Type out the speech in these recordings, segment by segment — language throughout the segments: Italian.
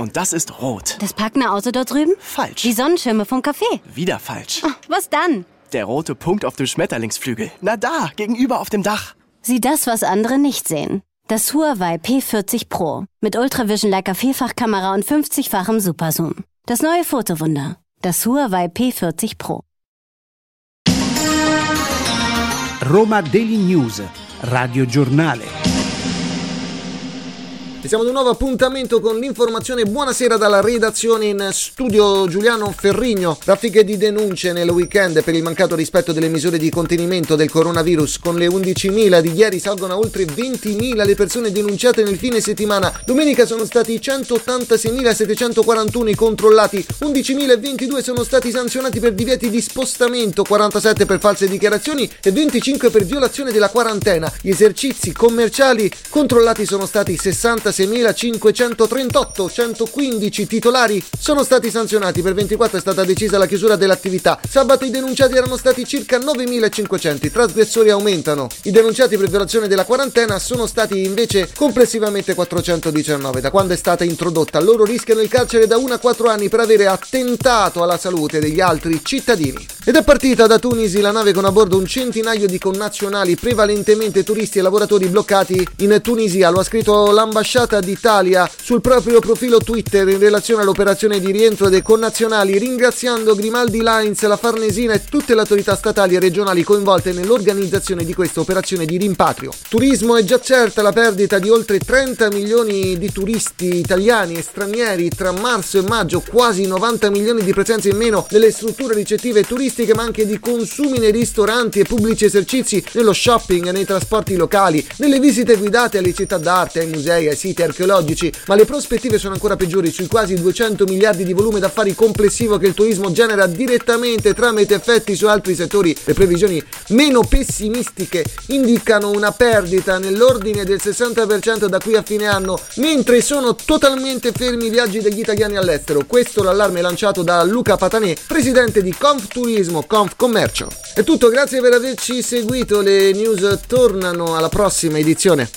Und das ist rot. Das parkende Auto dort drüben? Falsch. Die Sonnenschirme vom Café? Wieder falsch. Oh, was dann? Der rote Punkt auf dem Schmetterlingsflügel. Na da, gegenüber auf dem Dach. Sieh das, was andere nicht sehen. Das Huawei P40 Pro. Mit Ultravision Leica Vielfachkamera und 50-fachem Superzoom. Das neue Fotowunder. Das Huawei P40 Pro. Roma Daily News, Radio Giornale. E siamo ad un nuovo appuntamento con l'informazione. Buonasera dalla redazione, in studio Giuliano Ferrigno. Raffiche di denunce nel weekend per il mancato rispetto delle misure di contenimento del coronavirus. Con le 11.000 di ieri salgono a oltre 20.000 le persone denunciate nel fine settimana. Domenica sono stati 186.741 i controllati, 11.022 sono stati sanzionati per divieti di spostamento, 47 per false dichiarazioni e 25 per violazione della quarantena. Gli esercizi commerciali controllati sono stati 66.538, 115 titolari sono stati sanzionati, per 24 è stata decisa la chiusura dell'attività. Sabato i denunciati erano stati circa 9.500, i trasgressori aumentano. I denunciati per violazione della quarantena sono stati invece complessivamente 419 da quando è stata introdotta. Loro rischiano il carcere da 1 a 4 anni per avere attentato alla salute degli altri cittadini. Ed è partita da Tunisi la nave con a bordo un centinaio di connazionali, prevalentemente turisti e lavoratori bloccati in Tunisia. Lo ha scritto l'ambasciata d'Italia sul proprio profilo Twitter in relazione all'operazione di rientro dei connazionali, ringraziando Grimaldi Lines, la Farnesina e tutte le autorità statali e regionali coinvolte nell'organizzazione di questa operazione di rimpatrio. Turismo: è già certa la perdita di oltre 30 milioni di turisti italiani e stranieri tra marzo e maggio, quasi 90 milioni di presenze in meno nelle strutture ricettive turistiche, ma anche di consumi nei ristoranti e pubblici esercizi, nello shopping, nei trasporti locali, nelle visite guidate alle città d'arte, ai musei, ai siti archeologici. Ma le prospettive sono ancora peggiori sui quasi 200 miliardi di volume d'affari complessivo che il turismo genera direttamente tramite effetti su altri settori. Le previsioni meno pessimistiche indicano una perdita nell'ordine del 60% da qui a fine anno, mentre sono totalmente fermi i viaggi degli italiani all'estero. Questo l'allarme lanciato da Luca Patanè, presidente di Confturismo, Confcommercio. È tutto, grazie per averci seguito. Le news tornano alla prossima edizione.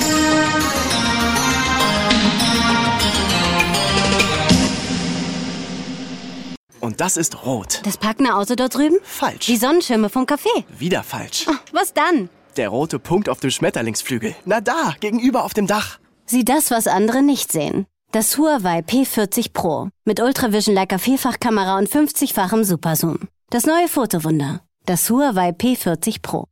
Und das ist rot. Das parkende Auto dort drüben? Falsch. Die Sonnenschirme vom Café? Wieder falsch. Oh, was dann? Der rote Punkt auf dem Schmetterlingsflügel. Na da, gegenüber auf dem Dach. Sieh das, was andere nicht sehen. Das Huawei P40 Pro. Mit Ultravision Leica Vielfachkamera und 50-fachem Superzoom. Das neue Fotowunder. Das Huawei P40 Pro.